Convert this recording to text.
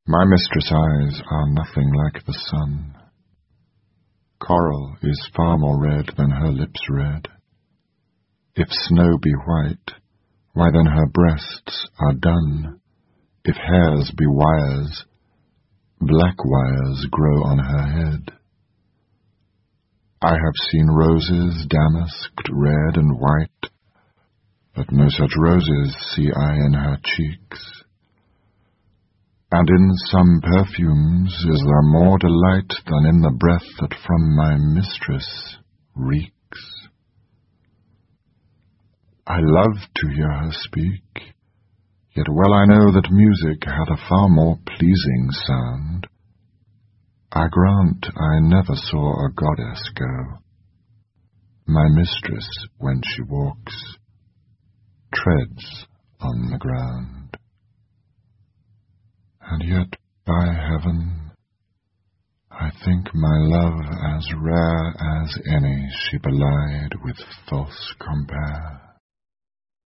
My mistress' eyes are nothing like the sun. Coral is far more red than her lips red. If snow be white, why then her breasts are dun. If hairs be wires, black wires grow on her head. I have seen roses damasked red and white, but no such roses see I in her cheeks. And in some perfumes is there more delight than in the breath that from my mistress reeks. I love to hear her speak, yet well I know that music hath a far more pleasing sound. I grant I never saw a goddess go. My mistress, when she walks, treads on the ground. And yet, by heaven, I think my love as rare as any she belied with false compare.